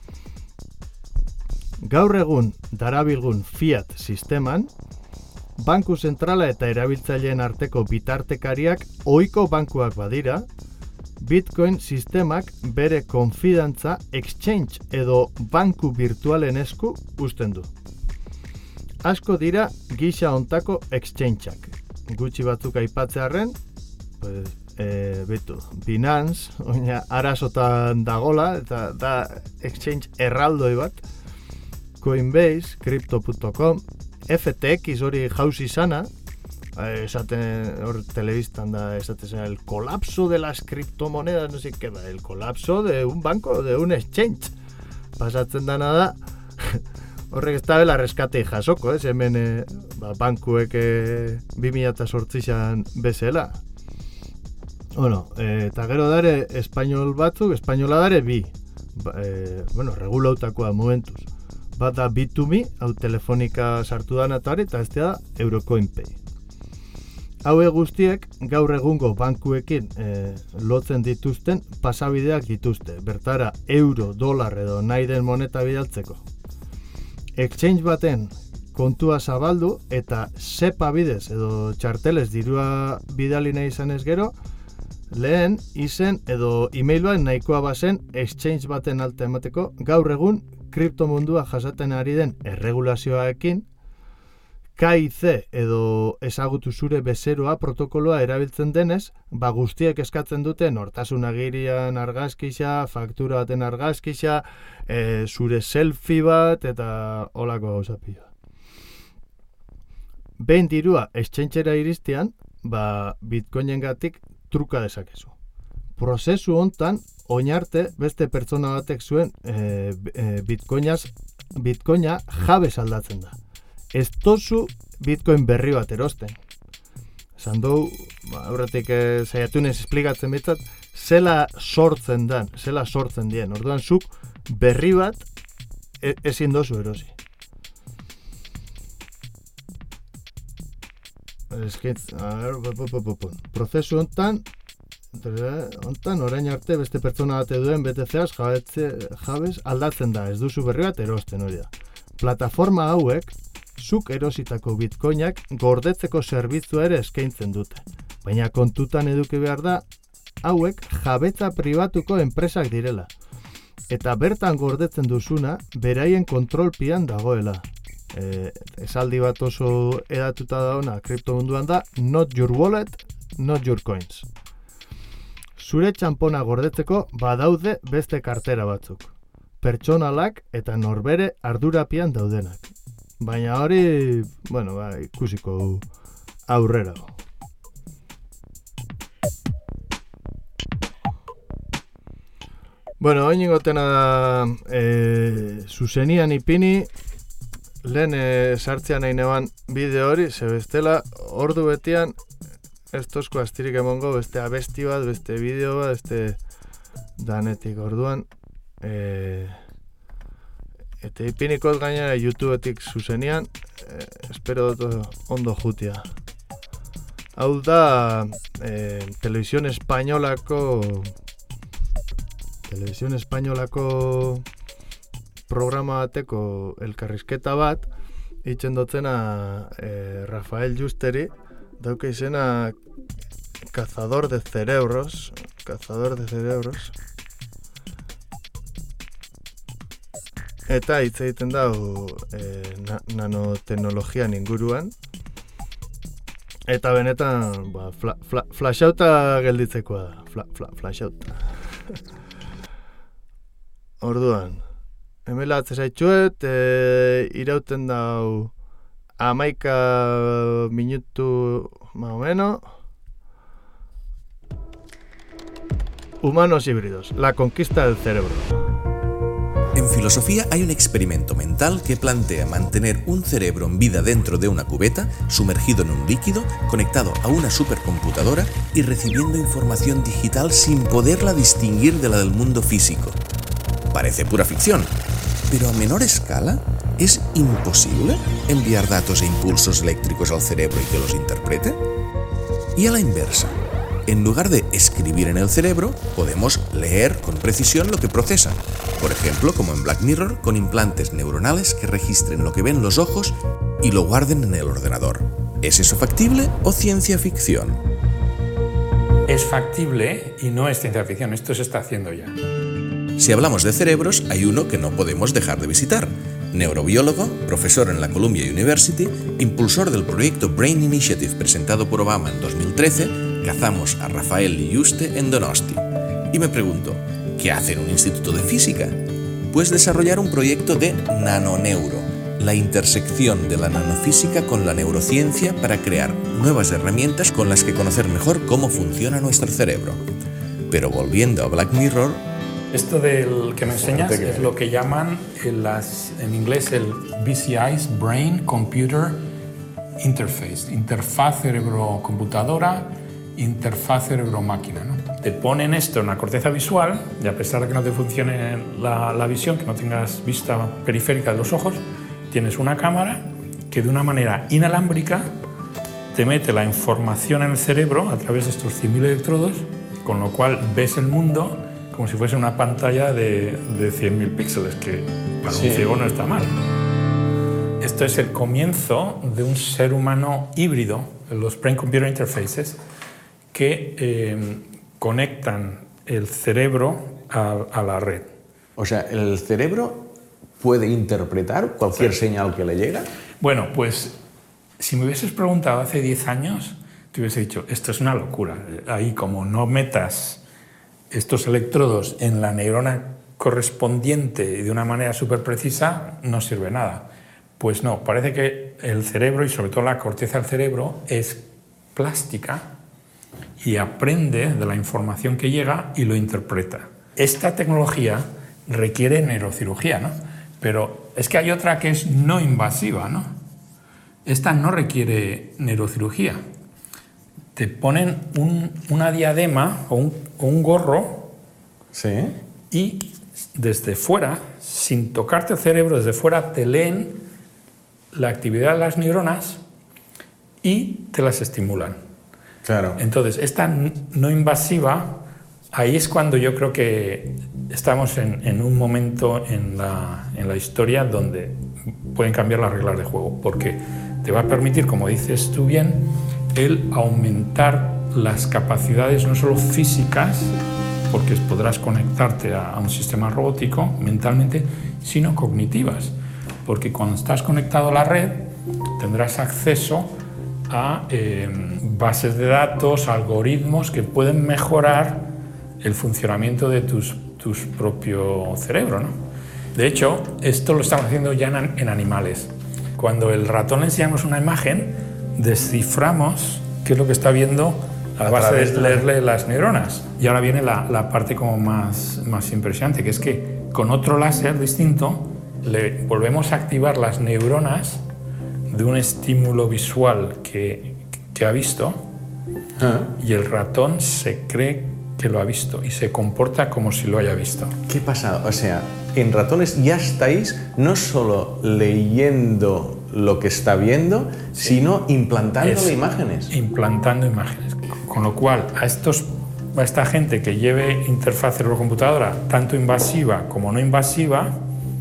Gaur egun darabilgun fiat sisteman, banku zentrala eta erabiltzaileen arteko bitartekariak ohiko bankuak badira, Bitcoin sistemak bere konfidantza exchange edo banku virtualen esku uzten du. Asko dira gisa hontako exchangeak. Gutxi batzuk aipatzearren, pues, e, bitu, Binance, oina arazotan dagola, eta da exchange erraldoi bat, Coinbase, Crypto punto com, F T X hori jauzi izana, esaten hor telebistan da esaten el colapso de las criptomonedas, no sé qué da, el colapso de un banco, de un exchange. Pasatzen dana da, horrek ez da bela reskate jasoko, ez, hemen eh, ba, bankuek eh, bi mila zortzian bezala. Bueno, eh, eta gero dare espainol batzuk, espainola dare bi, ba, eh, bueno, regulautakoa momentuz. Bat da B two B, hau telefonika sartu da natari, eta ez da Eurocoinpay. Haue guztiek gaur egungo bankuekin e, lotzen dituzten pasabideak dituzte, bertara euro, dolar edo nahi den moneta bidaltzeko. Exchange baten kontua zabaldu eta SEPA bidez edo txartelez dirua bidali nahi izanez gero, lehen izen edo e-mail nahikoa bazen exchange baten alta emateko gaur egun kriptomundua jasaten ari den erregulazioaekin, K I C edo ezagutu zure bezeroa protokoloa erabiltzen denez, ba guztiek eskatzen dute nortasun agirian argazkixa, faktura baten argazkixa, e, zure selfie bat eta holako gauzapia. Behin dirua exchangeera iristean, ba Bitcoinengatik truka dezakezu. Prozesu hontan oinarte beste pertsona batek zuen e, e, Bitcoinaz, Bitcoina jabez aldatzen da. Ez tozu Bitcoin berri bat erosten. Esan du, ba, aurretik eh, saiatu nez esplikatzen bitzat, zela sortzen dan, zela sortzen dien. Orduan zuk berri bat e, ezin dozu erosi. Eskitz, a ver, prozesu hontan, hontan orain arte beste pertsona bate duen B T C-az jabez aldatzen da, ez duzu berri bat erosten hori da. Plataforma hauek zuk erositako bitcoinak gordetzeko zerbitzua ere eskaintzen dute. Baina kontutan eduki behar da, hauek jabetza pribatuko enpresak direla. Eta bertan gordetzen duzuna, beraien kontrolpian dagoela. E, esaldi bat oso edatuta dauna kripto munduan da, not your wallet, not your coins. Zure txanpona gordetzeko badaude beste kartera batzuk. Pertsonalak eta norbere ardurapian daudenak. Baina hori, bueno, ba, ikusiko aurrera. Bueno, oin ingotena da, e, zuzenian ipini, lehen e, sartzean nahi neban bideo hori, ze bestela, ordu betian, ez tozko astirik emongo, beste abesti bat, beste bideo bat, beste danetik orduan, e, eta ipinikoz gainera YouTubetik zuzenian, eh, espero ondo jutia. Hau da, eh, Televisión Espainolako Televisión Espainolako programa bateko elkarrizketa bat, itzen dotzena eh, Rafael Justeri, dauka izena Cazador de Cerebros, Cazador de Cerebros, eta hitz egiten dau e, na, nanoteknologian inguruan. Eta benetan, ba, fla, fla, flashauta gelditzekoa da. Fla, fla, flashauta. Orduan, hemen latze zaitxuet, e, irauten dau amaika minutu más o menos. Humanos híbridos, la conquista del cerebro. En filosofía hay un experimento mental que plantea mantener un cerebro en vida dentro de una cubeta, sumergido en un líquido, conectado a una supercomputadora y recibiendo información digital sin poderla distinguir de la del mundo físico. Parece pura ficción, pero a menor escala, ¿es imposible enviar datos e impulsos eléctricos al cerebro y que los interprete? Y a la inversa, en lugar de escribir en el cerebro, podemos leer con precisión lo que procesan. Por ejemplo, como en Black Mirror, con implantes neuronales que registren lo que ven los ojos y lo guarden en el ordenador. ¿Es eso factible o ciencia ficción? es factible y no es ciencia ficción, esto se está haciendo ya. Si hablamos de cerebros, hay uno que no podemos dejar de visitar. Neurobiólogo, profesor en la Columbia University, impulsor del proyecto Brain Initiative presentado por Obama en dos mil trece, cazamos a Rafael Liyuste en Donosti. Y me pregunto, ¿qué hace en un instituto de física? Pues desarrollar un proyecto de nanoneuro, la intersección de la nanofísica con la neurociencia para crear nuevas herramientas con las que conocer mejor cómo funciona nuestro cerebro. Pero volviendo a Black Mirror, esto del que me enseñas es lo que llaman en, las, en inglés el B C I, Brain Computer Interface, interfaz cerebro-computadora, interfaz cerebro-máquina, ¿no? Te ponen esto en la corteza visual y a pesar de que no te funcione la, la visión, que no tengas vista periférica de los ojos, tienes una cámara que de una manera inalámbrica te mete la información en el cerebro a través de estos cien mil electrodos, con lo cual ves el mundo como si fuese una pantalla de, de cien mil píxeles, que para sí. un ciego no está mal. Esto es el comienzo de un ser humano híbrido, los Brain Computer Interfaces, que eh, conectan el cerebro a, a la red. O sea, ¿el cerebro puede interpretar cualquier sí. señal que le llega? Bueno, pues si me hubieses preguntado hace diez años, te hubiese dicho, esto es una locura. Ahí como no metas estos electrodos en la neurona correspondiente y de una manera súper precisa, no sirve nada. Pues no, parece que el cerebro y sobre todo la corteza del cerebro es plástica y aprende de la información que llega y lo interpreta. Esta tecnología requiere neurocirugía, ¿no? Pero es que hay otra que es no invasiva, ¿no? Esta no requiere neurocirugía. Te ponen un, una diadema o un, o un gorro ¿sí? y desde fuera, sin tocarte el cerebro, desde fuera te leen la actividad de las neuronas y te las estimulan. Claro. Entonces, esta no invasiva, ahí es cuando yo creo que estamos en, en un momento en la, en la historia donde pueden cambiar las reglas de juego, porque te va a permitir, como dices tú bien, el aumentar las capacidades no solo físicas, porque podrás conectarte a, a un sistema robótico mentalmente, sino cognitivas, porque cuando estás conectado a la red tendrás acceso a eh, bases de datos, algoritmos que pueden mejorar el funcionamiento de tus, tus propio cerebro, ¿no? De hecho, esto lo estamos haciendo ya en, en animales. Cuando el ratón le enseñamos una imagen, desciframos qué es lo que está viendo a, a base de leerle la... las neuronas. Y ahora viene la, la parte como más, más impresionante, que es que con otro láser distinto le volvemos a activar las neuronas de un estímulo visual que, que ha visto ¿Ah? y el ratón se cree que lo ha visto y se comporta como si lo haya visto. ¿Qué pasa? O sea, en ratones ya estáis no solo leyendo lo que está viendo, sí. sino implantándole imágenes. Implantando imágenes. Con lo cual, a, estos, a esta gente que lleve interfaz cerebro-computadora, tanto invasiva como no invasiva,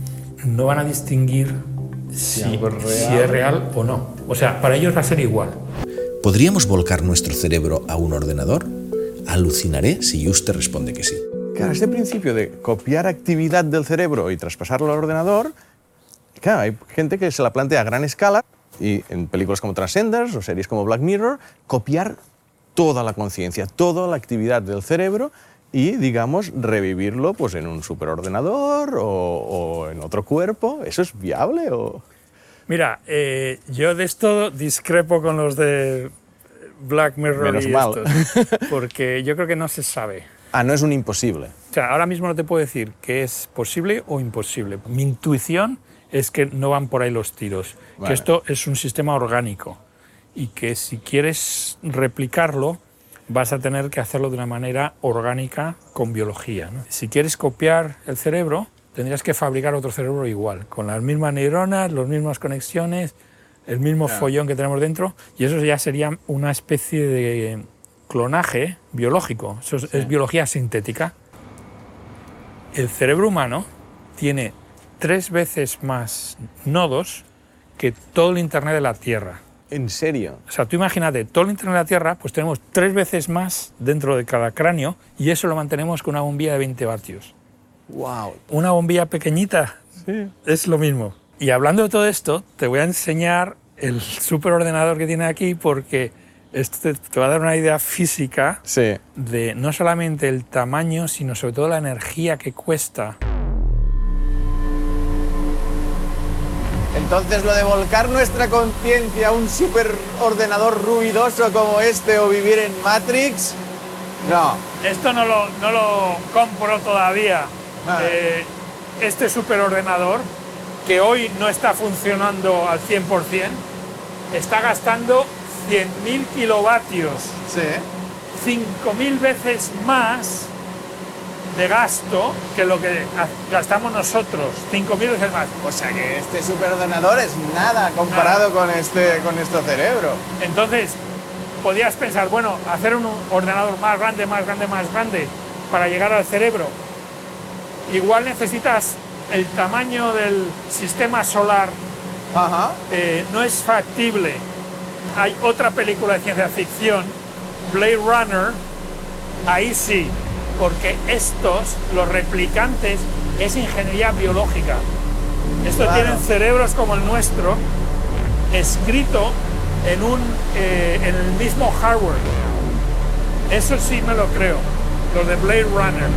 no van a distinguir si, si, es si es real o no. O sea, para ellos va a ser igual. ¿Podríamos volcar nuestro cerebro a un ordenador? Alucinaré si Yuste responde que sí. Claro, este principio de copiar actividad del cerebro y traspasarlo al ordenador, claro, hay gente que se la plantea a gran escala y en películas como Transcenders o series como Black Mirror, copiar toda la conciencia, toda la actividad del cerebro y, digamos, revivirlo pues, en un superordenador o, o en otro cuerpo. ¿Eso es viable o...? Mira, eh, yo de esto discrepo con los de Black Mirror Menos y mal. estos, porque yo creo que no se sabe. Ah, no es un imposible. O sea, ahora mismo no te puedo decir que es posible o imposible. Mi intuición es que no van por ahí los tiros, vale. que esto es un sistema orgánico y que si quieres replicarlo vas a tener que hacerlo de una manera orgánica con biología, ¿no? Si quieres copiar el cerebro, tendrías que fabricar otro cerebro igual, con las mismas neuronas, las mismas conexiones, el mismo claro. follón que tenemos dentro, y eso ya sería una especie de clonaje biológico, eso es, sí. es biología sintética. El cerebro humano tiene tres veces más nodos que todo el Internet de la Tierra. ¿En serio? O sea, tú imagínate, todo el Internet de la Tierra, pues tenemos tres veces más dentro de cada cráneo y eso lo mantenemos con una bombilla de veinte vatios. ¡Wow! Una bombilla pequeñita, Sí. es lo mismo. Y hablando de todo esto, te voy a enseñar el superordenador que tiene aquí porque esto te, te va a dar una idea física Sí. de no solamente el tamaño, sino sobre todo la energía que cuesta. Entonces lo de volcar nuestra conciencia a un superordenador ruidoso como este o vivir en Matrix, no. Esto no lo, no lo compro todavía. Ah. Eh, este superordenador, que hoy no está funcionando al cien por cien, está gastando cien mil kilovatios, Sí. cinco mil veces más de gasto que lo que gastamos nosotros, cinco mil veces más. O sea que este superordenador es nada comparado con este con nuestro cerebro. Entonces, podías pensar, bueno, hacer un ordenador más grande, más grande, más grande para llegar al cerebro. Igual necesitas el tamaño del sistema solar, Ajá. eh, no es factible. Hay otra película de ciencia ficción, Blade Runner, ahí sí, porque estos, los replicantes, es ingeniería biológica. Estos Claro. tienen cerebros como el nuestro, escrito en, un, eh, en el mismo hardware. Eso sí me lo creo, los de Blade Runner.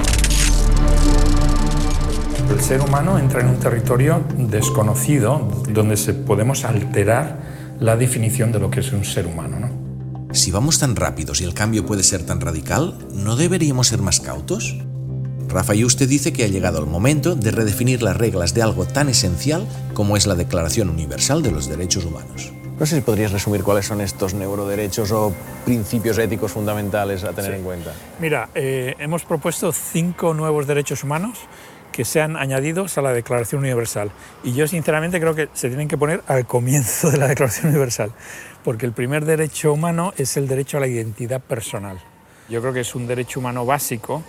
El ser humano entra en un territorio desconocido donde se podemos alterar la definición de lo que es un ser humano, ¿no? Si vamos tan rápidos y el cambio puede ser tan radical, ¿no deberíamos ser más cautos? Rafa Yuste dice que ha llegado el momento de redefinir las reglas de algo tan esencial como es la Declaración Universal de los Derechos Humanos. No sé si podrías resumir cuáles son estos neuroderechos o principios éticos fundamentales a tener Sí. en cuenta. Mira, eh, hemos propuesto cinco nuevos derechos humanos que sean añadidos a la Declaración Universal. Y yo sinceramente creo que se tienen que poner al comienzo de la Declaración Universal, porque el primer derecho humano es el derecho a la identidad personal. Yo creo que es un derecho humano básico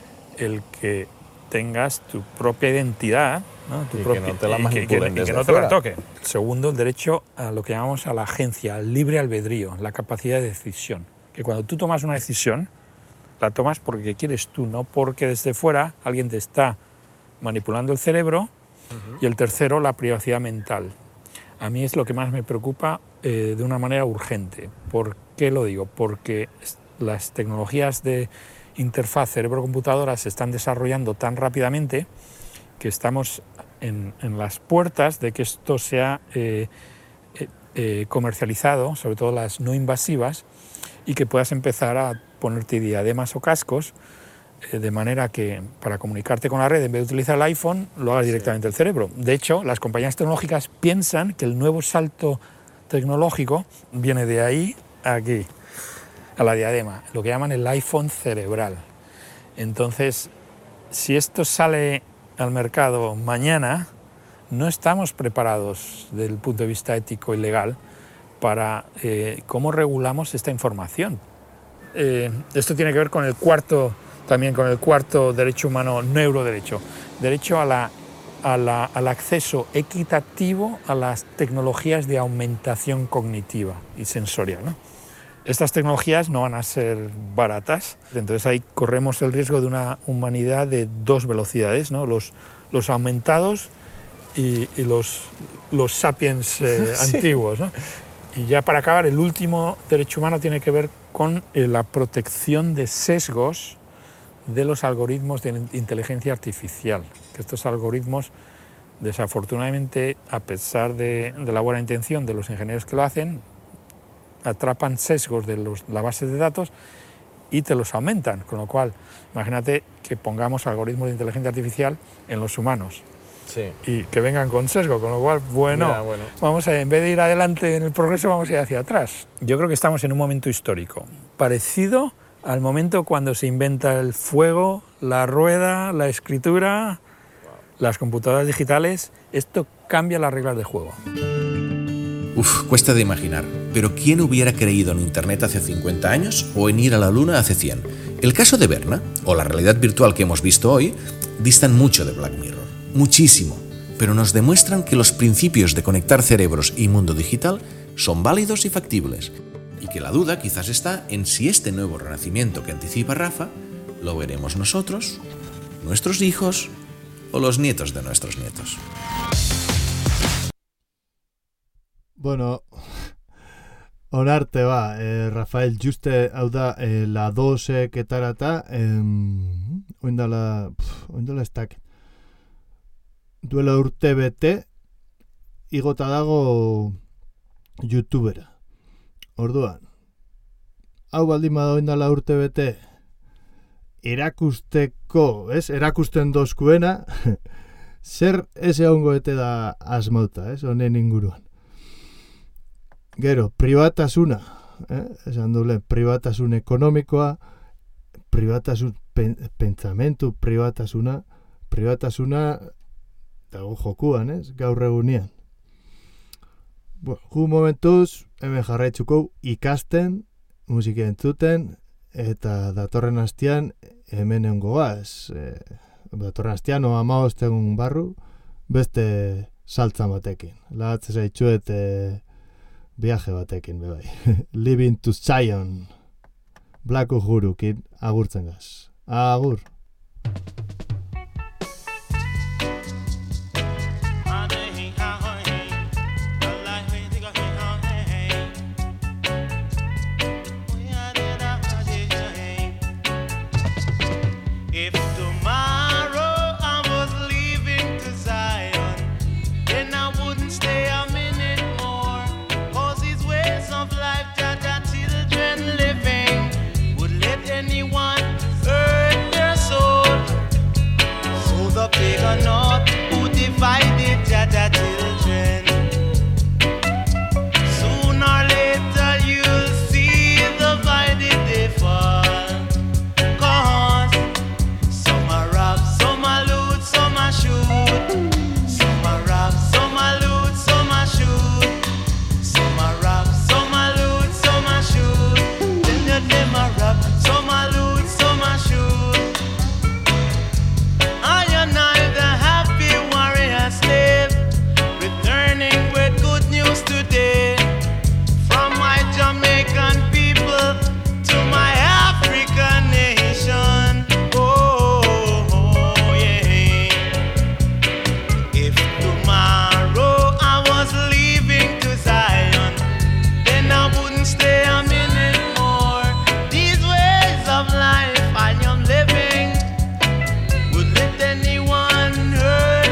el que tengas tu propia identidad, ¿no? Tu Y que propia- no te la y que- manipulen que- y que desde no te la fuera. toquen. Segundo, el derecho a lo que llamamos a la agencia, al libre albedrío, la capacidad de decisión. Que cuando tú tomas una decisión, la tomas porque quieres tú, no porque desde fuera alguien te está manipulando el cerebro. Uh-huh. Y el tercero, la privacidad mental. A mí es lo que más me preocupa eh, de una manera urgente. ¿Por qué lo digo? Porque las tecnologías de interfaz cerebro-computadora se están desarrollando tan rápidamente que estamos en, en las puertas de que esto sea eh, eh, eh, comercializado, sobre todo las no invasivas, y que puedas empezar a ponerte diademas o cascos eh, de manera que para comunicarte con la red, en vez de utilizar el iPhone, lo hagas directamente el cerebro. De hecho, las compañías tecnológicas piensan que el nuevo salto tecnológico viene de ahí a aquí, a la diadema, lo que llaman el iPhone cerebral. Entonces, si esto sale al mercado mañana, no estamos preparados desde el punto de vista ético y legal para eh, cómo regulamos esta información. Eh, esto tiene que ver con el cuarto, también con el cuarto derecho humano, neuroderecho, derecho a la, a la, al acceso equitativo a las tecnologías de aumentación cognitiva y sensorial, ¿no? Estas tecnologías no van a ser baratas, entonces ahí corremos el riesgo de una humanidad de dos velocidades, ¿no? Los, los aumentados y, y los, los sapiens eh, Sí. antiguos, ¿no? Y ya para acabar, el último derecho humano tiene que ver con eh, la protección de sesgos de los algoritmos de inteligencia artificial. Que estos algoritmos, desafortunadamente, a pesar de, de la buena intención de los ingenieros que lo hacen, atrapan sesgos de los, la base de datos y te los aumentan. Con lo cual, imagínate que pongamos algoritmos de inteligencia artificial en los humanos. Sí. Y que vengan con sesgo, con lo cual, bueno, Mira, bueno. vamos a, en vez de ir adelante en el progreso, vamos a ir hacia atrás. Yo creo que estamos en un momento histórico, parecido al momento cuando se inventa el fuego, la rueda, la escritura, las computadoras digitales. Esto cambia las reglas de juego. Uf, cuesta de imaginar, pero ¿quién hubiera creído en Internet hace cincuenta años o en ir a la Luna hace cien? El caso de Berna, o la realidad virtual que hemos visto hoy, distan mucho de Black Mirror. Muchísimo, pero nos demuestran que los principios de conectar cerebros y mundo digital son válidos y factibles, y que la duda quizás está en si este nuevo renacimiento que anticipa Rafa lo veremos nosotros, nuestros hijos o los nietos de nuestros nietos. Bueno, onarte ba, eh, Rafael, juste hau da, eh, la dose ketarata, eh, oindala, pf, oindala ez dakit. Duela urte bete, igota dago youtubera. Orduan, hau baldin bada oindala urte bete, erakusteko, ez? Erakusten dozkuena, zer ez egongo ete da asmauta, ez? Honen inguruan. Gero, privatasuna, eh? Esan dule, privatasun ekonomikoa, privatasun pen, pentsamentu, privatasuna, privatasuna dago jokuan, ez? Gaur egunean. Bueno, gu momentuz, hemen jarraitzuko ikasten, musika entzuten, eta datorren astean hemen egongo gaz. E, datorren astean, o hamabost egun barru, beste saltza batekin. Lagatze zaitxuet e, viaje batekin, bebai. Living to Zion. Black Uhurukin agurtzen gaz. Agur. Not who divided Jaja children. Sooner or later you'll see the divided they fall. Cause some are rob, some are loot, some are shoot. Some are rob, some are loot, some are shoot. Some are rob, some are loot, some are shoot. Then them are rob, some are loot, some are shoot. I and I slave, returning with good news today from my Jamaican people to my African nation. Oh, oh yeah. If tomorrow I was leaving to Zion, then I wouldn't stay a minute more. These ways of life I am living would let anyone hurt.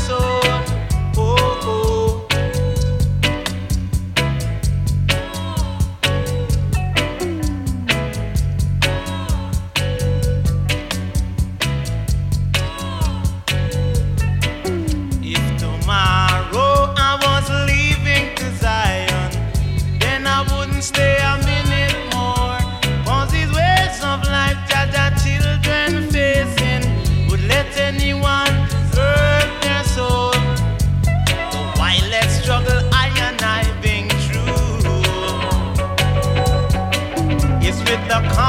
Stay a minute more, cause these ways of life that the children facing would let anyone hurt their soul. So why let's struggle, I and I being true. It's with the